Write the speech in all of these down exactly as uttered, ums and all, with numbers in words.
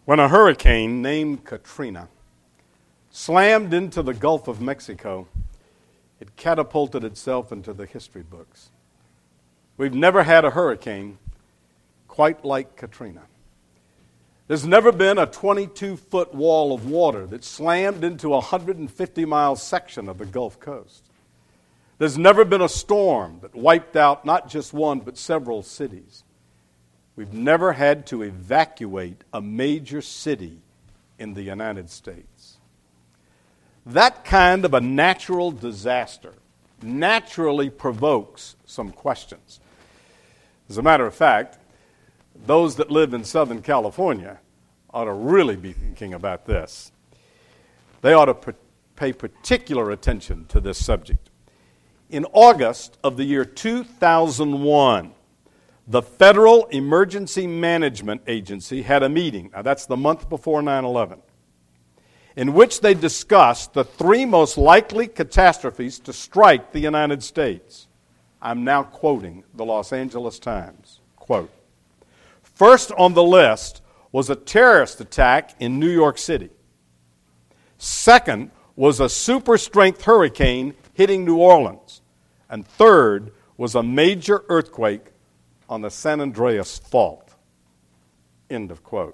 when a hurricane named Katrina slammed into the Gulf of Mexico, it catapulted itself into the history books. We've never had a hurricane quite like Katrina. There's never been a twenty-two foot wall of water that slammed into a one hundred fifty mile section of the Gulf Coast. There's never been a storm that wiped out not just one but several cities. We've never had to evacuate a major city in the United States. That kind of a natural disaster naturally provokes some questions. As a matter of fact, those that live in Southern California ought to really be thinking about this. They ought to pay particular attention to this subject. In August of the year two thousand one, the Federal Emergency Management Agency had a meeting, now that's the month before nine eleven, in which they discussed the three most likely catastrophes to strike the United States. I'm now quoting the Los Angeles Times. Quote, "First on the list was a terrorist attack in New York City. Second was a super-strength hurricane hitting New Orleans. And third was a major earthquake on the San Andreas Fault." End of quote.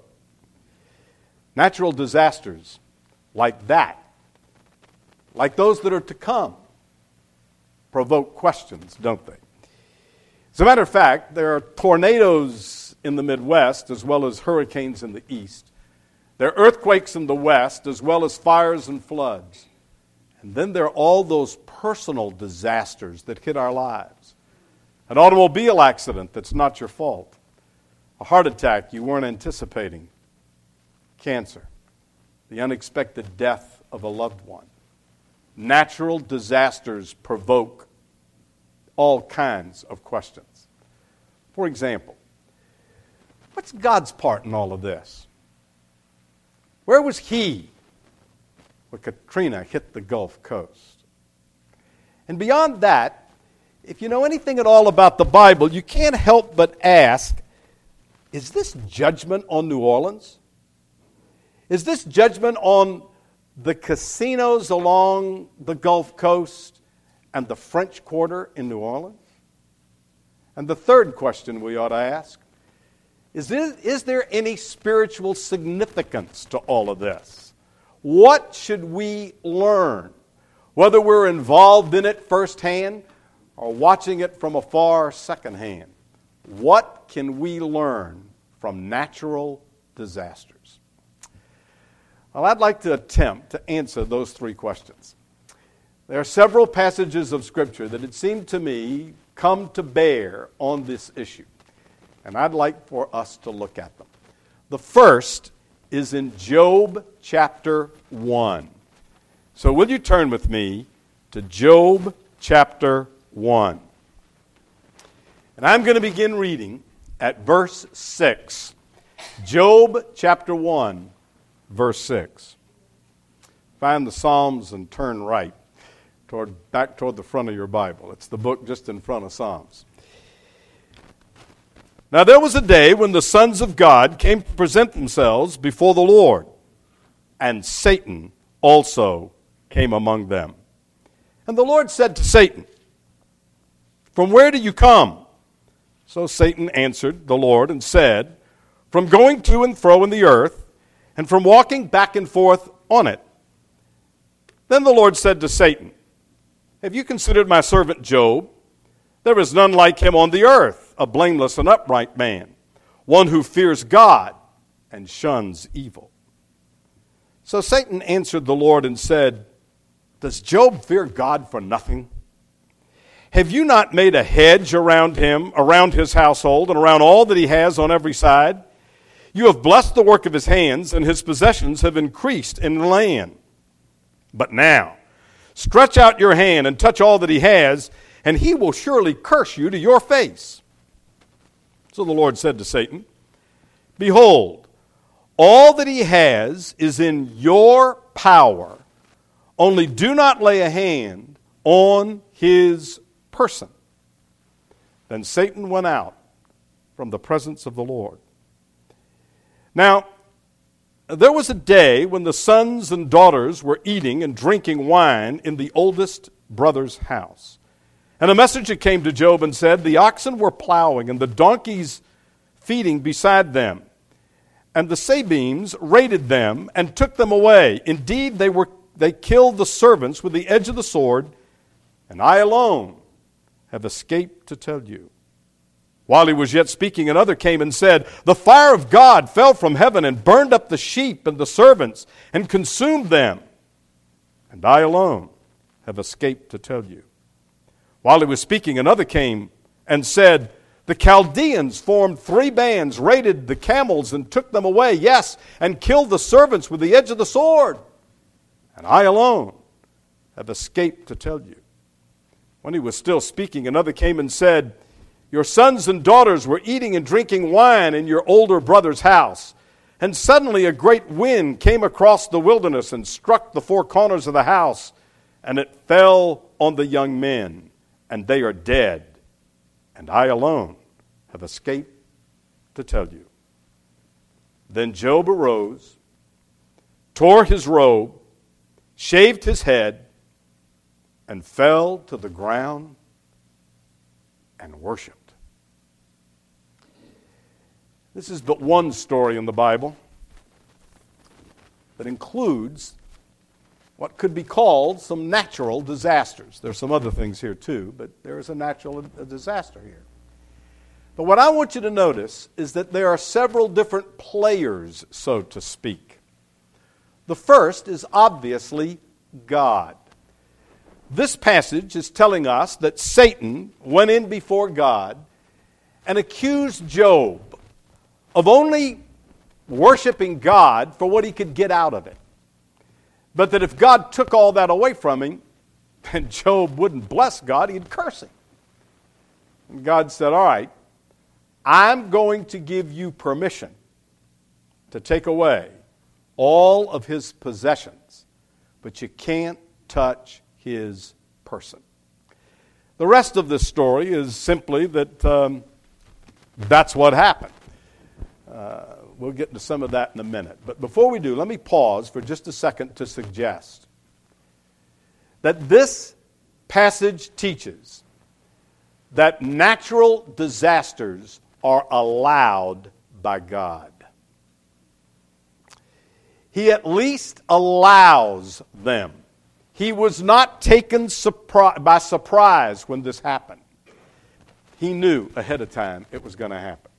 Natural disasters like that, like those that are to come, provoke questions, don't they? As a matter of fact, there are tornadoes in the Midwest as well as hurricanes in the East. There are earthquakes in the West as well as fires and floods. And then there are all those personal disasters that hit our lives. An automobile accident that's not your fault. A heart attack you weren't anticipating. Cancer. The unexpected death of a loved one. Natural disasters provoke all kinds of questions. For example, what's God's part in all of this? Where was He when Katrina hit the Gulf Coast? And beyond that, if you know anything at all about the Bible, you can't help but ask, is this judgment on New Orleans? Is this judgment on the casinos along the Gulf Coast and the French Quarter in New Orleans? And the third question we ought to ask, is there, is there any spiritual significance to all of this? What should we learn, whether we're involved in it firsthand or watching it from afar secondhand? What can we learn from natural disasters? Well, I'd like to attempt to answer those three questions. There are several passages of Scripture that it seemed to me come to bear on this issue, and I'd like for us to look at them. The first is in Job chapter one. So will you turn with me to Job chapter one? And I'm going to begin reading at verse six. Job chapter one, verse six. Find the Psalms and turn right, toward back toward the front of your Bible. It's the book just in front of Psalms. Now there was a day when the sons of God came to present themselves before the Lord, and Satan also came among them. And the Lord said to Satan, "From where do you come?" So Satan answered the Lord and said, "From going to and fro in the earth, and from walking back and forth on it." Then the Lord said to Satan, "Have you considered my servant Job? There is none like him on the earth, a blameless and upright man, one who fears God and shuns evil." So Satan answered the Lord and said, "Does Job fear God for nothing? Have you not made a hedge around him, around his household, and around all that he has on every side? You have blessed the work of his hands, and his possessions have increased in the land. But now, stretch out your hand and touch all that he has, and he will surely curse you to your face." So the Lord said to Satan, "Behold, all that he has is in your power. Only do not lay a hand on his person." Then Satan went out from the presence of the Lord. Now, There was a day when the sons and daughters were eating and drinking wine in the oldest brother's house. And a messenger came to Job and said, the oxen were plowing and the donkeys feeding beside them. And the Sabeans raided them and took them away. Indeed, they were they killed the servants with the edge of the sword, and I alone have escaped to tell you. While he was yet speaking, another came and said, the fire of God fell from heaven and burned up the sheep and the servants and consumed them. And I alone have escaped to tell you. While he was speaking, another came and said, the Chaldeans formed three bands, raided the camels and took them away, yes, and killed the servants with the edge of the sword. And I alone have escaped to tell you. When he was still speaking, another came and said, your sons and daughters were eating and drinking wine in your older brother's house. And suddenly a great wind came across the wilderness and struck the four corners of the house, and it fell on the young men, and they are dead. And I alone have escaped to tell you. Then Job arose, tore his robe, shaved his head, and fell to the ground and worshiped. This is but one story in the Bible that includes what could be called some natural disasters. There's some other things here too, but there is a natural disaster here. But what I want you to notice is that there are several different players, so to speak. The first is obviously God. This passage is telling us that Satan went in before God and accused Job of only worshiping God for what he could get out of it. But that if God took all that away from him, then Job wouldn't bless God, he'd curse him. And God said, all right, I'm going to give you permission to take away all of his possessions, but you can't touch his person. The rest of this story is simply that um, that's what happened. Uh, we'll get into some of that in a minute. But before we do, let me pause for just a second to suggest that this passage teaches that natural disasters are allowed by God. He at least allows them. He was not taken surpri- by surprise when this happened. He knew ahead of time it was going to happen.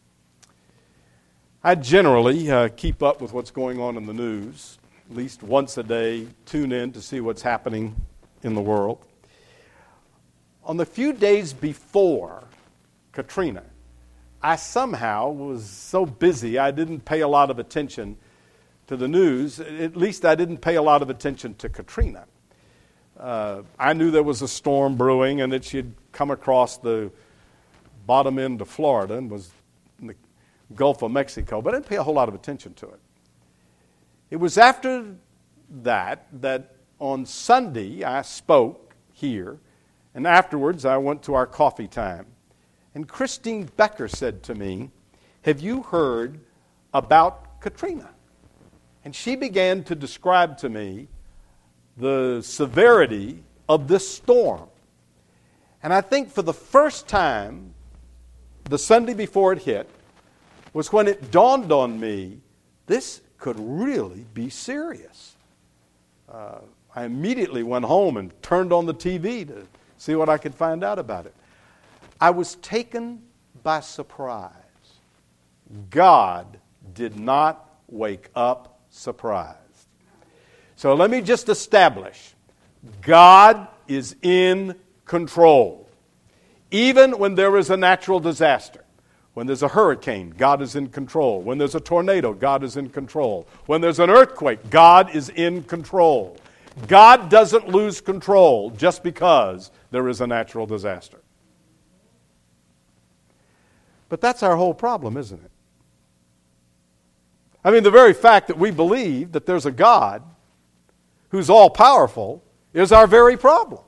I generally uh, keep up with what's going on in the news, at least once a day, tune in to see what's happening in the world. On the few days before Katrina, I somehow was so busy I didn't pay a lot of attention to the news. At least I didn't pay a lot of attention to Katrina. Uh, I knew there was a storm brewing and that she had come across the bottom end of Florida and was in the Gulf of Mexico, but I didn't pay a whole lot of attention to it. It was after that that on Sunday I spoke here, and afterwards I went to our coffee time. And Christine Becker said to me, have you heard about Katrina? And she began to describe to me the severity of this storm. And I think for the first time, the Sunday before it hit, was when it dawned on me, this could really be serious. Uh, I immediately went home and turned on the T V to see what I could find out about it. I was taken by surprise. God did not wake up surprised. So let me just establish, God is in control. Even when there is a natural disaster, when there's a hurricane, God is in control. When there's a tornado, God is in control. When there's an earthquake, God is in control. God doesn't lose control just because there is a natural disaster. But that's our whole problem, isn't it? I mean, the very fact that we believe that there's a God who's all-powerful is our very problem.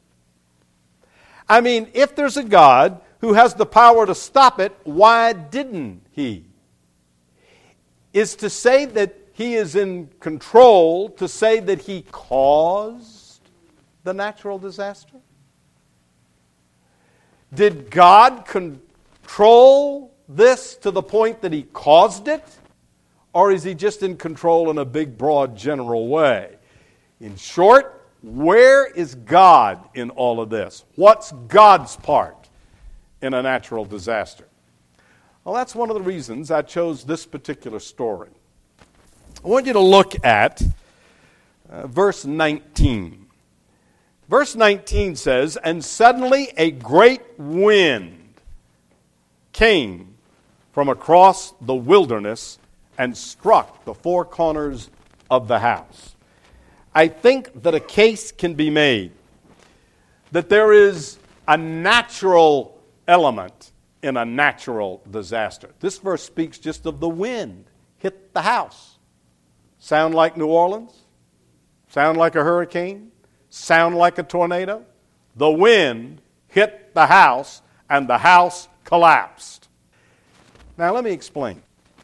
I mean, if there's a God who has the power to stop it, why didn't he? Is to say that he is in control to say that he caused the natural disaster? Did God control this to the point that he caused it? Or is he just in control in a big, broad, general way? In short, where is God in all of this? What's God's part in a natural disaster? Well, that's one of the reasons I chose this particular story. I want you to look at uh, verse nineteen. Verse nineteen says, "And suddenly a great wind came from across the wilderness and struck the four corners of the house." I think that a case can be made that there is a natural element in a natural disaster. This verse speaks just of the wind hit the house. Sound like New Orleans? Sound like a hurricane? Sound like a tornado? The wind hit the house and the house collapsed. Now let me explain.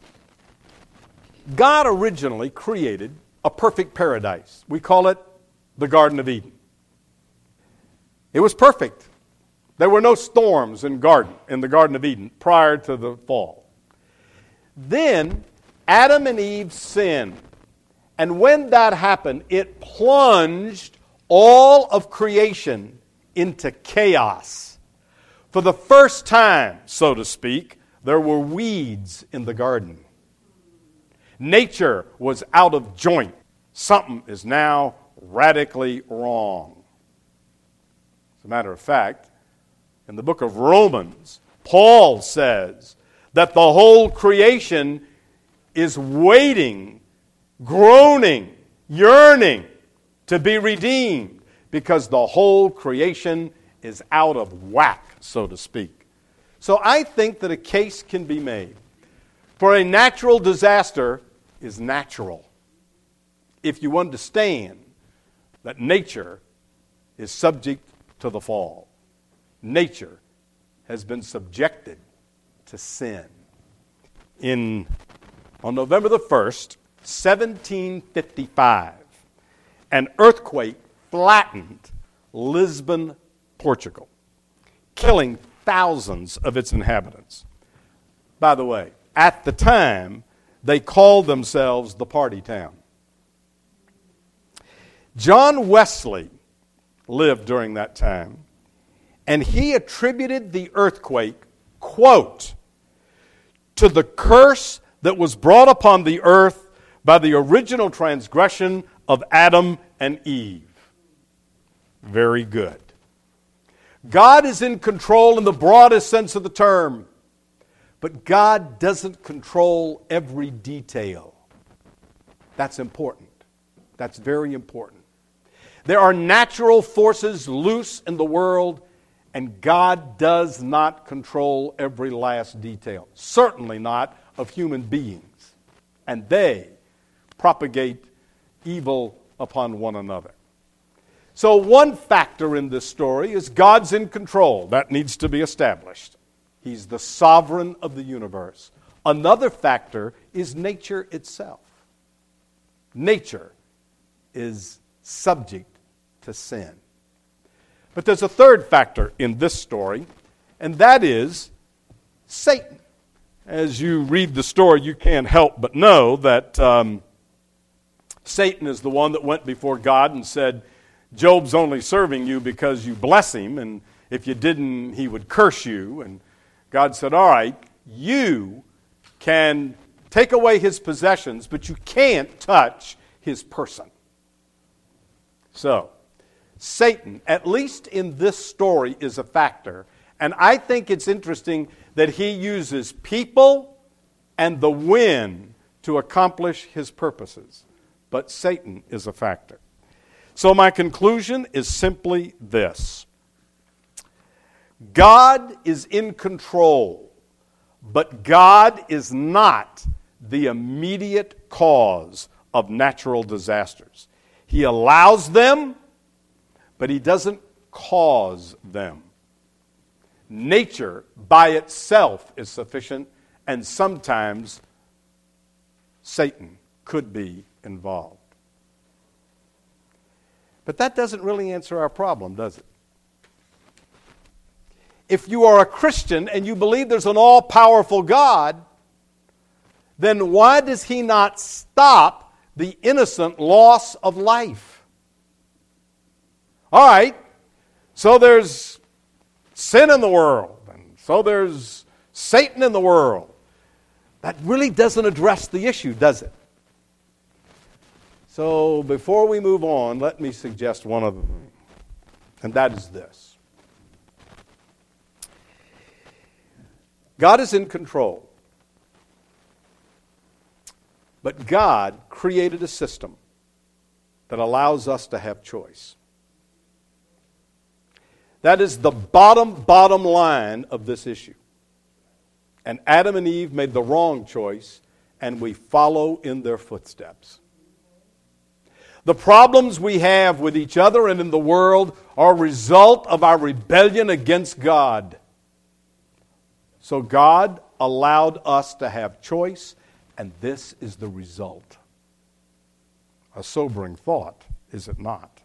God originally created a perfect paradise. We call it the Garden of Eden. It was perfect. There were no storms in garden in the Garden of Eden prior to the fall. Then Adam and Eve sinned. And when that happened, it plunged all of creation into chaos. For the first time, so to speak, there were weeds in the garden. Nature was out of joint. Something is now radically wrong. As a matter of fact, in the book of Romans, Paul says that the whole creation is waiting, groaning, yearning to be redeemed because the whole creation is out of whack, so to speak. So I think that a case can be made for a natural disaster is natural if you understand that nature is subject to the fall. Nature has been subjected to sin. In on November the first, seventeen fifty-five, an earthquake flattened Lisbon, Portugal, killing thousands of its inhabitants. By the way, at the time, they called themselves the party town. John Wesley lived during that time, and he attributed the earthquake, quote, to the curse that was brought upon the earth by the original transgression of Adam and Eve. Very good. God is in control in the broadest sense of the term, but God doesn't control every detail. That's important. That's very important. There are natural forces loose in the world, and God does not control every last detail. Certainly not of human beings. And they propagate evil upon one another. So one factor in this story is God's in control. That needs to be established. He's the sovereign of the universe. Another factor is nature itself. Nature is subject to sin. But there's a third factor in this story, and that is Satan. As you read the story, you can't help but know that um, Satan is the one that went before God and said, Job's only serving you because you bless him, and if you didn't, he would curse you. And God said, all right, you can take away his possessions, but you can't touch his person. So, Satan, at least in this story, is a factor. And I think it's interesting that he uses people and the wind to accomplish his purposes. But Satan is a factor. So my conclusion is simply this. God is in control, but God is not the immediate cause of natural disasters. He allows them, but he doesn't cause them. Nature by itself is sufficient, and sometimes Satan could be involved. But that doesn't really answer our problem, does it? If you are a Christian and you believe there's an all-powerful God, then why does He not stop the innocent loss of life? All right, so there's sin in the world, and so there's Satan in the world. That really doesn't address the issue, does it? So before we move on, let me suggest one of them, and that is this. God is in control, but God created a system that allows us to have choice. That is the bottom, bottom line of this issue. And Adam and Eve made the wrong choice, and we follow in their footsteps. The problems we have with each other and in the world are a result of our rebellion against God. So God allowed us to have choice, and this is the result. A sobering thought, is it not?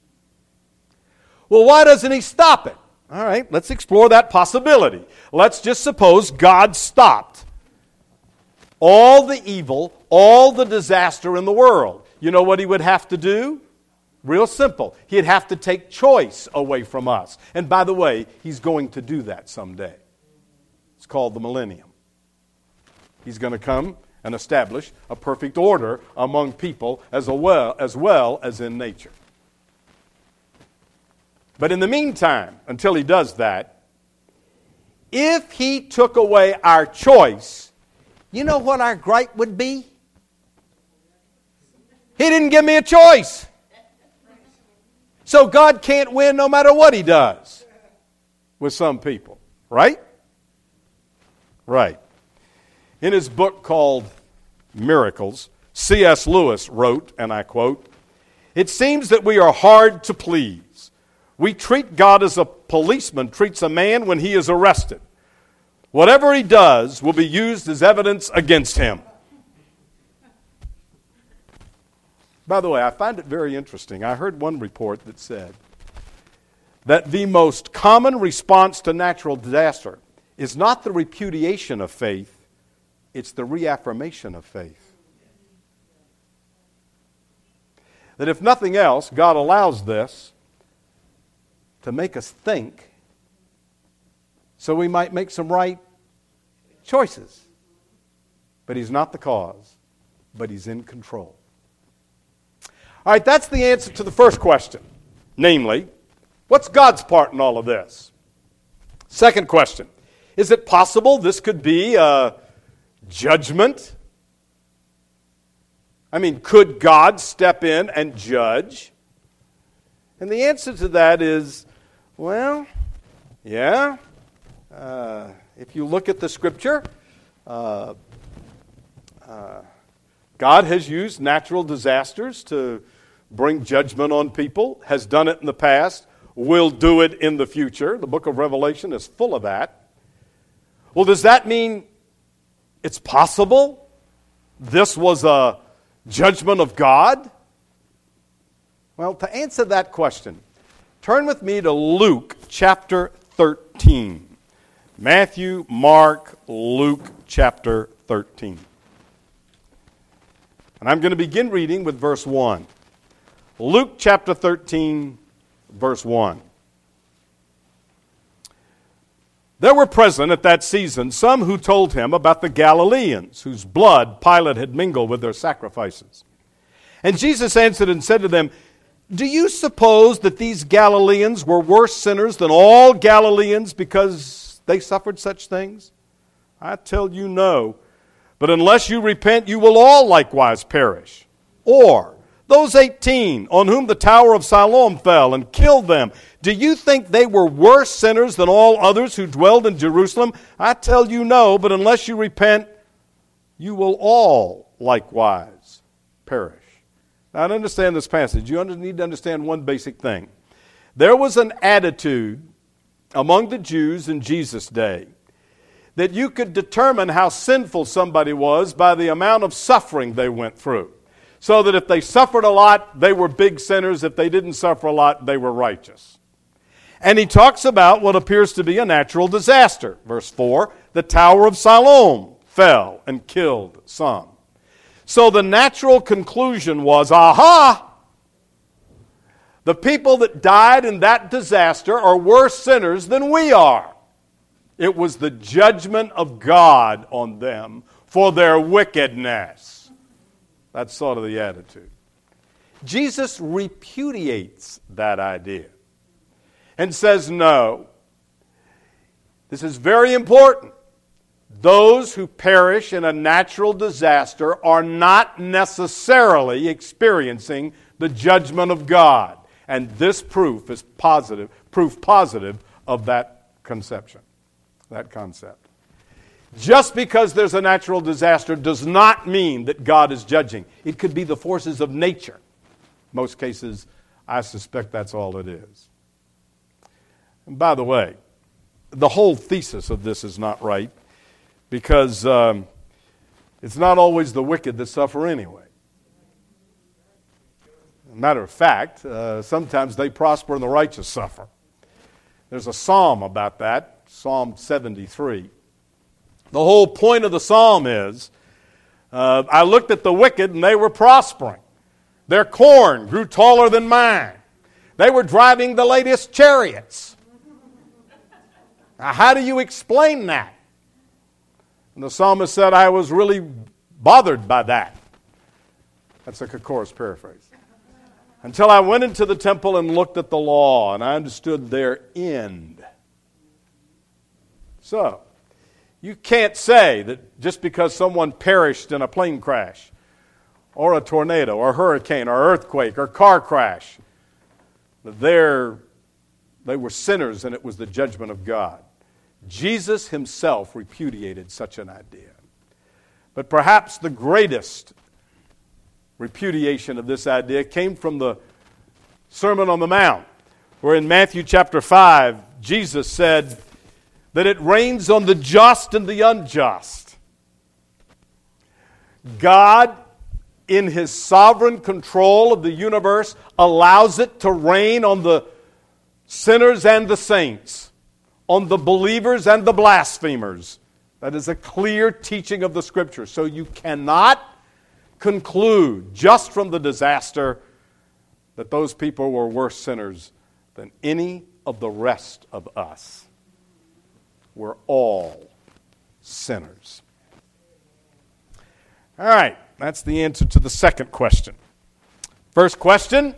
Well, why doesn't He stop it? All right, let's explore that possibility. Let's just suppose God stopped all the evil, all the disaster in the world. You know what He would have to do? Real simple. He'd have to take choice away from us. And by the way, He's going to do that someday. It's called the millennium. He's going to come and establish a perfect order among people as well as, well as in nature. But in the meantime, until He does that, if He took away our choice, you know what our gripe would be? He didn't give me a choice. So God can't win no matter what He does with some people, right? Right. In his book called Miracles, C S Lewis wrote, and I quote, "It seems that we are hard to please. We treat God as a policeman treats a man when he is arrested. Whatever he does will be used as evidence against him." By the way, I find it very interesting. I heard one report that said that the most common response to natural disaster is not the repudiation of faith, it's the reaffirmation of faith. That if nothing else, God allows this to make us think so we might make some right choices. But He's not the cause, but He's in control. All right, that's the answer to the first question. Namely, what's God's part in all of this? Second question, is it possible this could be a judgment? I mean, could God step in and judge? And the answer to that is, well, yeah. Uh, if you look at the Scripture, uh, uh, God has used natural disasters to bring judgment on people, has done it in the past, will do it in the future. The book of Revelation is full of that. Well, does that mean it's possible this was a judgment of God? Well, to answer that question, turn with me to Luke chapter thirteen. Matthew, Mark, Luke chapter thirteen. And I'm going to begin reading with verse one. Luke chapter thirteen, verse one. There were present at that season some who told him about the Galileans, whose blood Pilate had mingled with their sacrifices. And Jesus answered and said to them, "Do you suppose that these Galileans were worse sinners than all Galileans because they suffered such things? I tell you no. But unless you repent, you will all likewise perish. Or those eighteen on whom the tower of Siloam fell and killed them, do you think they were worse sinners than all others who dwelled in Jerusalem? I tell you no, but unless you repent, you will all likewise perish." Now, to understand this passage, you need to understand one basic thing. There was an attitude among the Jews in Jesus' day that you could determine how sinful somebody was by the amount of suffering they went through. So that if they suffered a lot, they were big sinners. If they didn't suffer a lot, they were righteous. And he talks about what appears to be a natural disaster. Verse four, the Tower of Siloam fell and killed some. So the natural conclusion was, aha! The people that died in that disaster are worse sinners than we are. It was the judgment of God on them for their wickedness. That's sort of the attitude. Jesus repudiates that idea and says, no, this is very important. Those who perish in a natural disaster are not necessarily experiencing the judgment of God. And this proof is positive, proof positive of that conception, that concept. Just because there's a natural disaster does not mean that God is judging. It could be the forces of nature. Most cases, I suspect that's all it is. And by the way, the whole thesis of this is not right, because um, it's not always the wicked that suffer anyway. As a matter of fact, uh, sometimes they prosper and the righteous suffer. There's a psalm about that, Psalm seventy-three. The whole point of the psalm is, uh, I looked at the wicked and they were prospering. Their corn grew taller than mine. They were driving the latest chariots. Now, how do you explain that? And the psalmist said, I was really bothered by that. That's a Kokor's paraphrase. Until I went into the temple and looked at the law, and I understood their end. So, you can't say that just because someone perished in a plane crash, or a tornado, or a hurricane, or earthquake, or car crash, that they're, they were sinners and it was the judgment of God. Jesus himself repudiated such an idea. But perhaps the greatest repudiation of this idea came from the Sermon on the Mount, where in Matthew chapter five, Jesus said that it rains on the just and the unjust. God, in his sovereign control of the universe, allows it to rain on the sinners and the saints, on the believers and the blasphemers. That is a clear teaching of the Scripture. So you cannot conclude just from the disaster that those people were worse sinners than any of the rest of us. We're all sinners. All right, that's the answer to the second question. First question,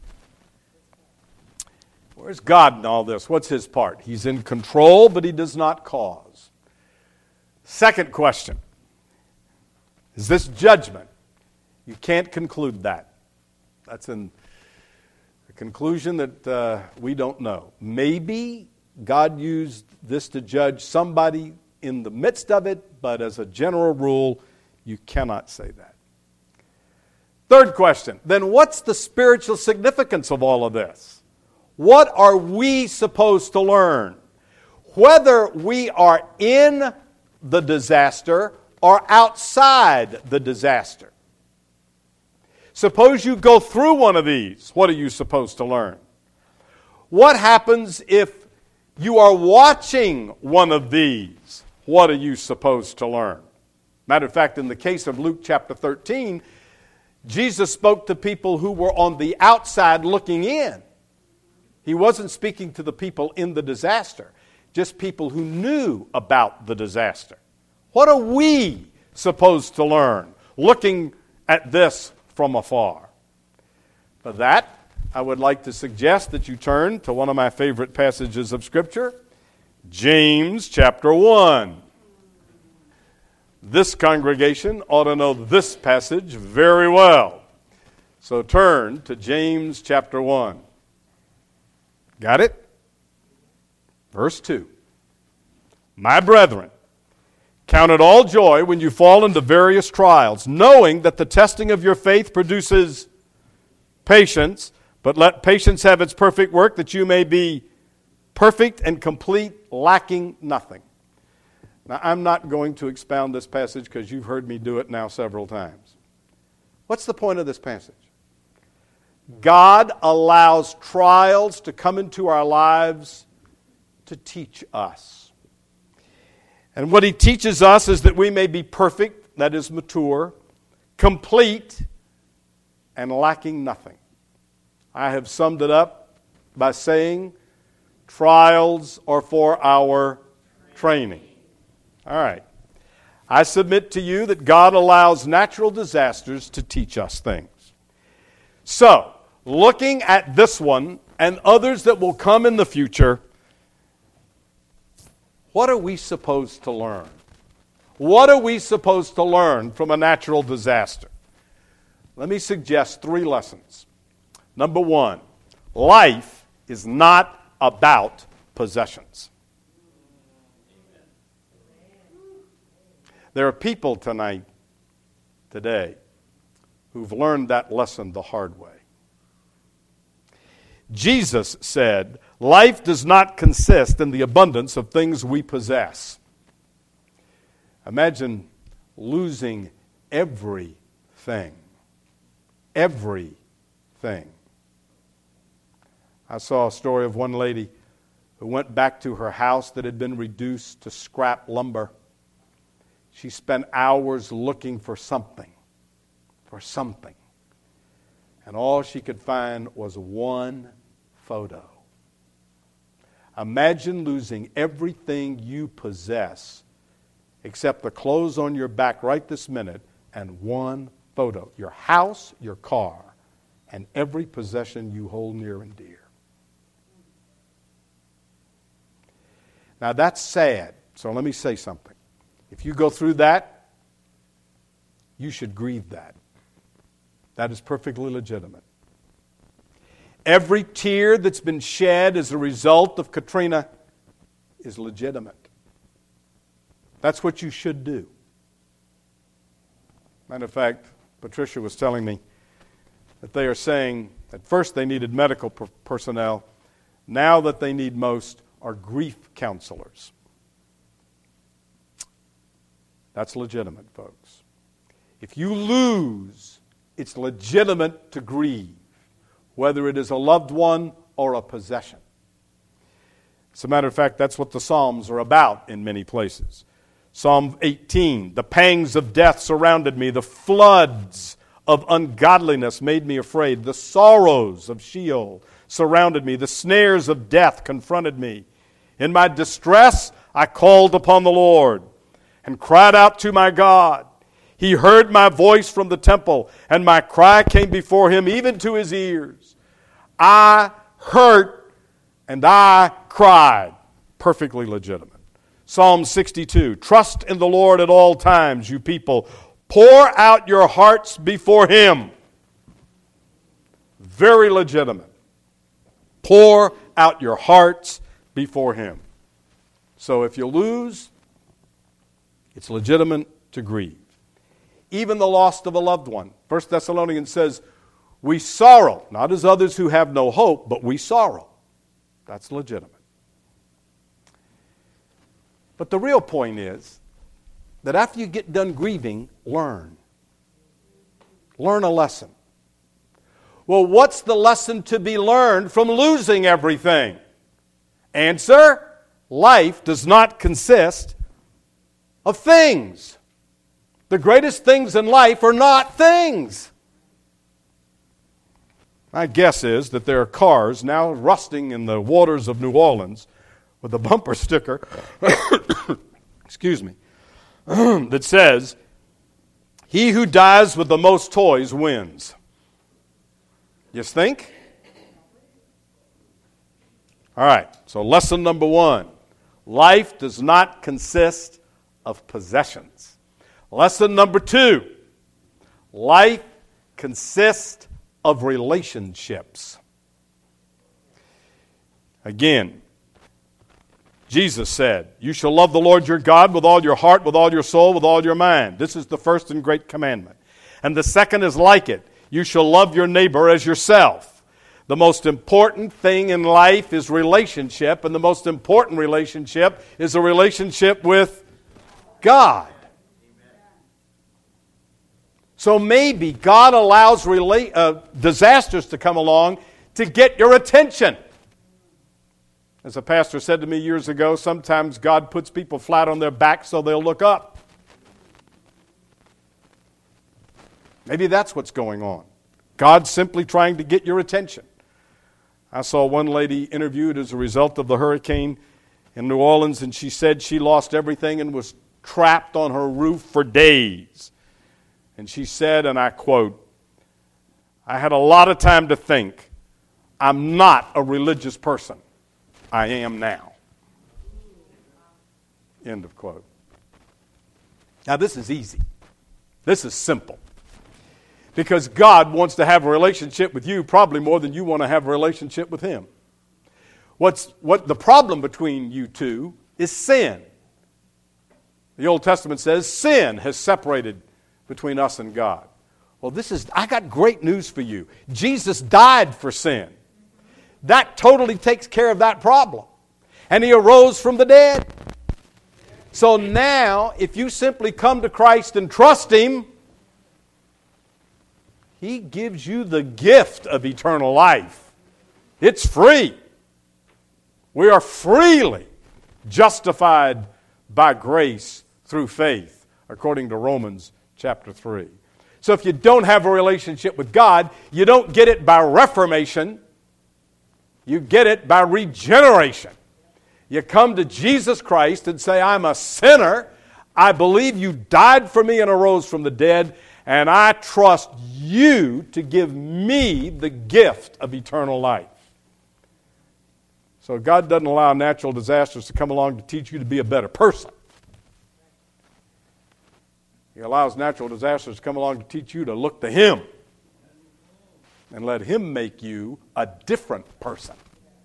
where's God in all this? What's his part? He's in control, but he does not cause. Second question, is this judgment? You can't conclude that. That's an, a conclusion that uh, we don't know. Maybe God used this to judge somebody in the midst of it, but as a general rule, you cannot say that. Third question, then what's the spiritual significance of all of this? What are we supposed to learn? Whether we are in the disaster or outside the disaster. Suppose you go through one of these. What are you supposed to learn? What happens if you are watching one of these? What are you supposed to learn? Matter of fact, in the case of Luke chapter thirteen, Jesus spoke to people who were on the outside looking in. He wasn't speaking to the people in the disaster, just people who knew about the disaster. What are we supposed to learn looking at this from afar? For that, I would like to suggest that you turn to one of my favorite passages of Scripture, James chapter one. This congregation ought to know this passage very well. So turn to James chapter one. Got it? Verse two. My brethren, count it all joy when you fall into various trials, knowing that the testing of your faith produces patience, but let patience have its perfect work, that you may be perfect and complete, lacking nothing. Now, I'm not going to expound this passage because you've heard me do it now several times. What's the point of this passage? God allows trials to come into our lives to teach us. And what he teaches us is that we may be perfect, that is mature, complete, and lacking nothing. I have summed it up by saying trials are for our training. All right. I submit to you that God allows natural disasters to teach us things. So, looking at this one and others that will come in the future, what are we supposed to learn? What are we supposed to learn from a natural disaster? Let me suggest three lessons. Number one, life is not about possessions. There are people tonight, today, who've learned that lesson the hard way. Jesus said, life does not consist in the abundance of things we possess. Imagine losing everything. Everything. I saw a story of one lady who went back to her house that had been reduced to scrap lumber. She spent hours looking for something, for something. And all she could find was one photo. Imagine losing everything you possess except the clothes on your back right this minute and one photo. Your house, your car, and every possession you hold near and dear. Now that's sad. So let me say something. If you go through that, you should grieve that. That is perfectly legitimate. Every tear that's been shed as a result of Katrina is legitimate. That's what you should do. Matter of fact, Patricia was telling me that they are saying at first they needed medical per- personnel. Now that they need most are grief counselors. That's legitimate, folks. If you lose, it's legitimate to grieve, whether it is a loved one or a possession. As a matter of fact, that's what the Psalms are about in many places. Psalm eighteen, the pangs of death surrounded me, the floods of ungodliness made me afraid, the sorrows of Sheol surrounded me, the snares of death confronted me. In my distress, I called upon the Lord and cried out to my God. He heard my voice from the temple, and my cry came before him, even to his ears. I hurt and I cried. Perfectly legitimate. Psalm sixty-two, trust in the Lord at all times, you people. Pour out your hearts before him. Very legitimate. Pour out your hearts before him. So if you lose, it's legitimate to grieve. Even the loss of a loved one. First Thessalonians says, we sorrow, not as others who have no hope, but we sorrow. That's legitimate. But the real point is that after you get done grieving, learn. Learn a lesson. Well, what's the lesson to be learned from losing everything? Answer, life does not consist of things. The greatest things in life are not things. My guess is that there are cars now rusting in the waters of New Orleans with a bumper sticker, excuse me, that says, he who dies with the most toys wins. You think? All right, so lesson number one. Life does not consist of possessions. Lesson number two. Life consists of relationships. Again, Jesus said, you shall love the Lord your God with all your heart, with all your soul, with all your mind. This is the first and great commandment. And the second is like it. You shall love your neighbor as yourself. The most important thing in life is relationship, and the most important relationship is a relationship with God. So maybe God allows rela- uh, disasters to come along to get your attention. As a pastor said to me years ago, sometimes God puts people flat on their back so they'll look up. Maybe that's what's going on. God's simply trying to get your attention. I saw one lady interviewed as a result of the hurricane in New Orleans, and she said she lost everything and was trapped on her roof for days. And she said, and I quote, "I had a lot of time to think. I'm not a religious person. I am now." End of quote. Now this is easy. This is simple. Because God wants to have a relationship with you probably more than you want to have a relationship with Him. What's what the problem between you two is sin. The Old Testament says sin has separated between us and God. Well, this is I got great news for you. Jesus died for sin. That totally takes care of that problem. And He arose from the dead. So now, if you simply come to Christ and trust Him, He gives you the gift of eternal life. It's free. We are freely justified by grace through faith, according to Romans chapter three. So if you don't have a relationship with God, you don't get it by reformation. You get it by regeneration. You come to Jesus Christ and say, "I'm a sinner. I believe you died for me and arose from the dead, and I trust you to give me the gift of eternal life." So God doesn't allow natural disasters to come along to teach you to be a better person. He allows natural disasters to come along to teach you to look to Him and let Him make you a different person.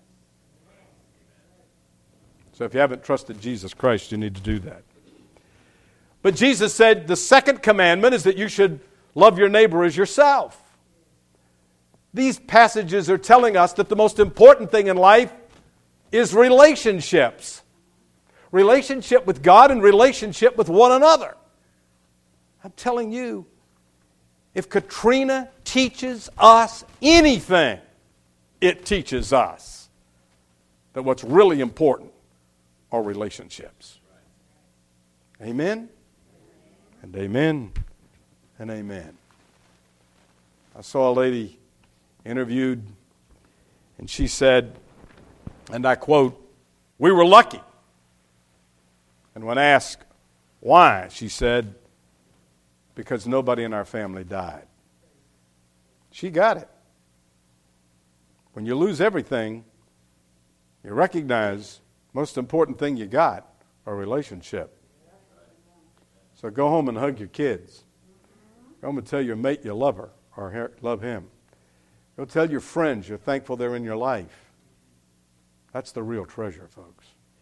So if you haven't trusted Jesus Christ, you need to do that. But Jesus said the second commandment is that you should love your neighbor as yourself. These passages are telling us that the most important thing in life is relationships. Relationship with God and relationship with one another. I'm telling you, if Katrina teaches us anything, it teaches us that what's really important are relationships. Amen? And amen and amen. I saw a lady interviewed, and she said, and I quote, "We were lucky." And when asked why, she said, "Because nobody in our family died." She got it. When you lose everything, you recognize the most important thing you got are relationship. So go home and hug your kids. Go home and tell your mate you love her or love him. Go tell your friends you're thankful they're in your life. That's the real treasure, folks.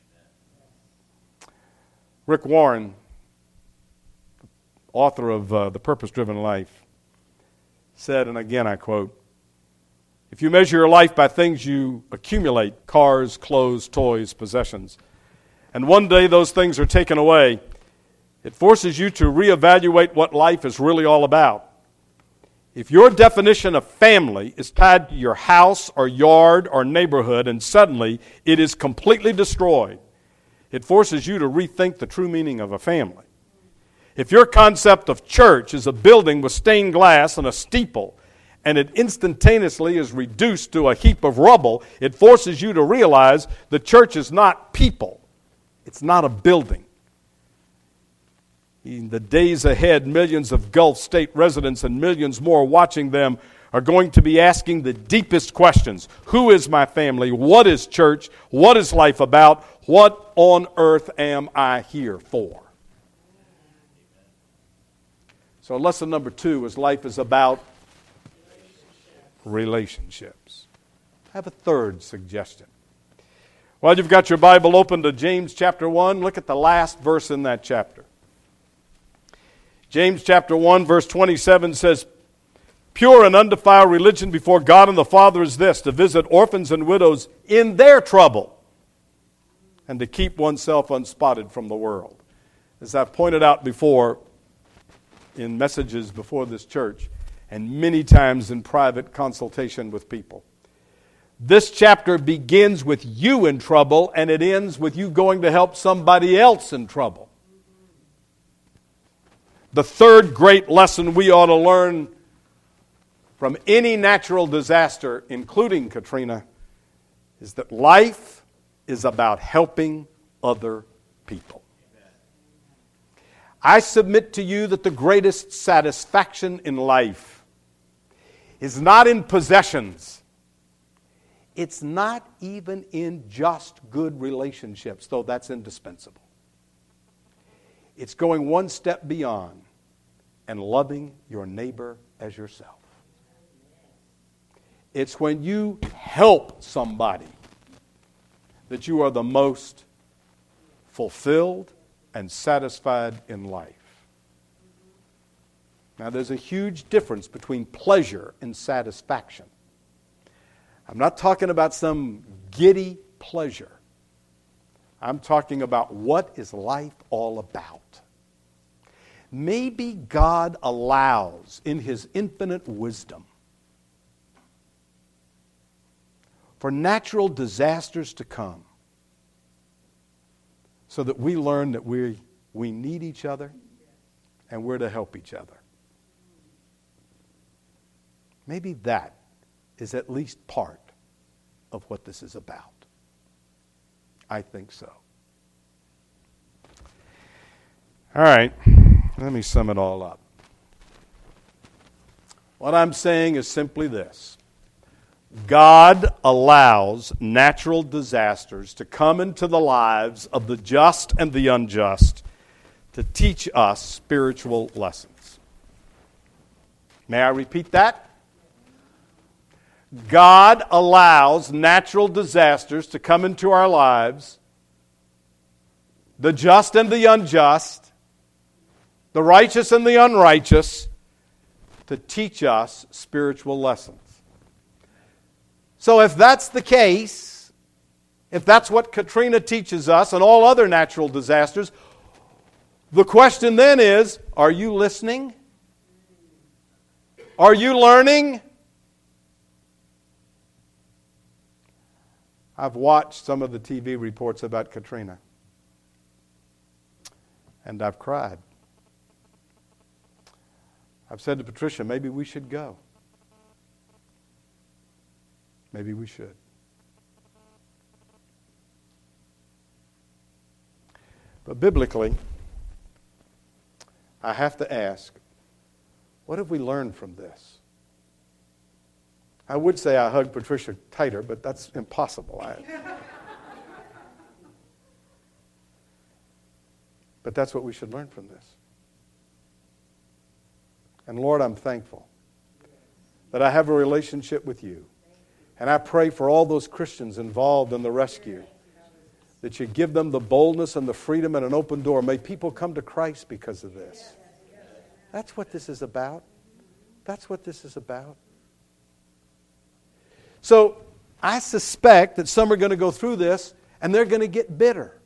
Rick Warren, author of uh, The Purpose-Driven Life, said, and again I quote, "If you measure your life by things you accumulate, cars, clothes, toys, possessions, and one day those things are taken away, it forces you to reevaluate what life is really all about. If your definition of family is tied to your house or yard or neighborhood and suddenly it is completely destroyed, it forces you to rethink the true meaning of a family. If your concept of church is a building with stained glass and a steeple, and it instantaneously is reduced to a heap of rubble, it forces you to realize the church is not people. It's not a building. In the days ahead, millions of Gulf State residents and millions more watching them are going to be asking the deepest questions. Who is my family? What is church? What is life about? What on earth am I here for? So lesson number two is life is about relationships. I have a third suggestion. While you've got your Bible open to James chapter one, look at the last verse in that chapter. James chapter one verse twenty-seven says, "Pure and undefiled religion before God and the Father is this, to visit orphans and widows in their trouble and to keep oneself unspotted from the world." As I've pointed out before in messages before this church and many times in private consultation with people, this chapter begins with you in trouble and it ends with you going to help somebody else in trouble. The third great lesson we ought to learn from any natural disaster, including Katrina, is that life is about helping other people. I submit to you that the greatest satisfaction in life is not in possessions. It's not even in just good relationships, though that's indispensable. It's going one step beyond and loving your neighbor as yourself. It's when you help somebody that you are the most fulfilled and satisfied in life. Now, there's a huge difference between pleasure and satisfaction. I'm not talking about some giddy pleasure. I'm talking about what is life all about. Maybe God allows, in His infinite wisdom, for natural disasters to come so that we learn that we we need each other and we're to help each other. Maybe that is at least part of what this is about. I think so. All right, let me sum it all up. What I'm saying is simply this. God allows natural disasters to come into the lives of the just and the unjust to teach us spiritual lessons. May I repeat that? God allows natural disasters to come into our lives, the just and the unjust, the righteous and the unrighteous, to teach us spiritual lessons. So if that's the case, if that's what Katrina teaches us and all other natural disasters, the question then is, are you listening? Are you learning? I've watched some of the T V reports about Katrina, and I've cried. I've said to Patricia, maybe we should go. Maybe we should. But biblically, I have to ask, what have we learned from this? I would say I hugged Patricia tighter, but that's impossible. I, but that's what we should learn from this. And Lord, I'm thankful that I have a relationship with you. And I pray for all those Christians involved in the rescue, that you give them the boldness and the freedom and an open door. May people come to Christ because of this. That's what this is about. That's what this is about. So I suspect that some are going to go through this and they're going to get bitter.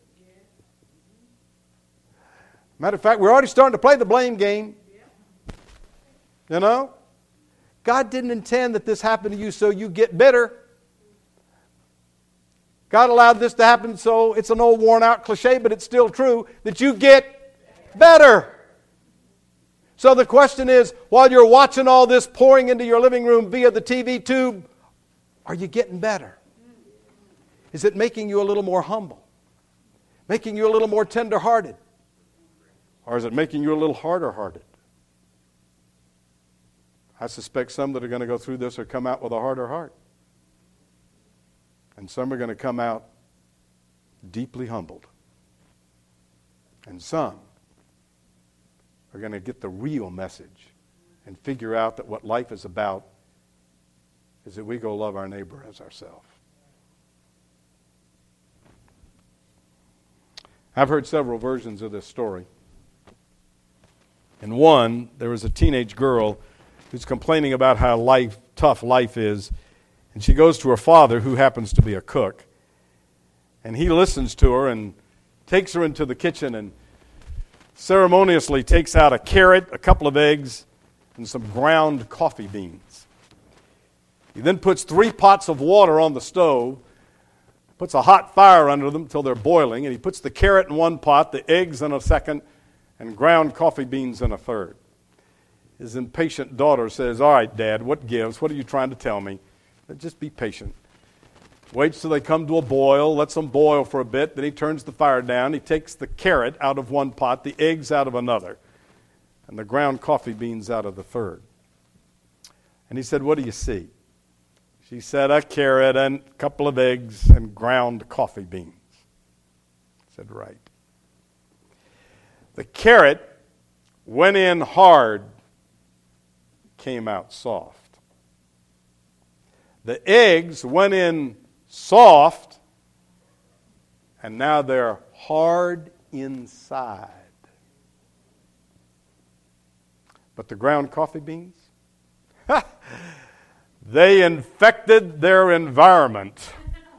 Matter of fact, we're already starting to play the blame game. You know? God didn't intend that this happen to you so you get bitter. God allowed this to happen so it's an old worn out cliche, but it's still true, that you get better. So the question is, while you're watching all this pouring into your living room via the T V tube, are you getting better? Is it making you a little more humble? Making you a little more tender-hearted? Or is it making you a little harder-hearted? I suspect some that are going to go through this will come out with a harder heart. And some are going to come out deeply humbled. And some are going to get the real message and figure out that what life is about is that we go love our neighbor as ourselves. I've heard several versions of this story. In one, there was a teenage girl who's complaining about how life, tough life is. And she goes to her father, who happens to be a cook. And he listens to her and takes her into the kitchen and ceremoniously takes out a carrot, a couple of eggs, and some ground coffee beans. He then puts three pots of water on the stove, puts a hot fire under them until they're boiling, and he puts the carrot in one pot, the eggs in a second, and ground coffee beans in a third. His impatient daughter says, "All right, Dad, what gives? What are you trying to tell me?" Just be patient. Waits till they come to a boil, lets them boil for a bit, then he turns the fire down. He takes the carrot out of one pot, the eggs out of another, and the ground coffee beans out of the third. And he said, "What do you see?" She said, "A carrot and a couple of eggs and ground coffee beans." I said, "Right." The carrot went in hard, came out soft. The eggs went in soft, and now they're hard inside. But the ground coffee beans? They infected their environment.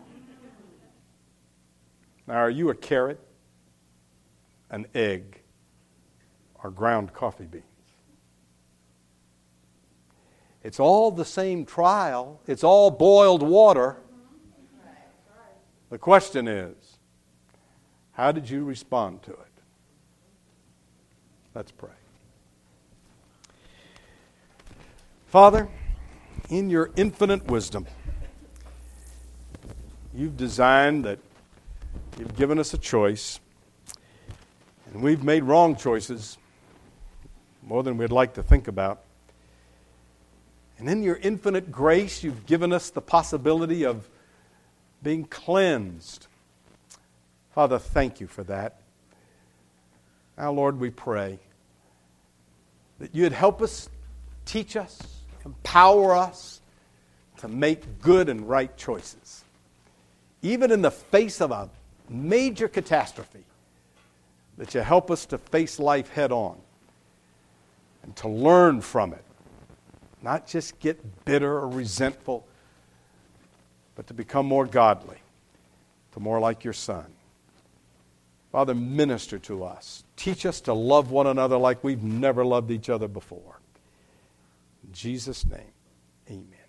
Now, are you a carrot, an egg, or ground coffee beans? It's all the same trial. It's all boiled water. The question is, how did you respond to it? Let's pray. Father, in your infinite wisdom, you've designed that you've given us a choice, and we've made wrong choices, more than we'd like to think about. And in your infinite grace, you've given us the possibility of being cleansed. Father, thank you for that. Now, Lord, we pray that you'd help us, teach us, empower us to make good and right choices. Even in the face of a major catastrophe, that you help us to face life head on and to learn from it. Not just get bitter or resentful, but to become more godly, to more like your Son. Father, minister to us. Teach us to love one another like we've never loved each other before. In Jesus' name, amen.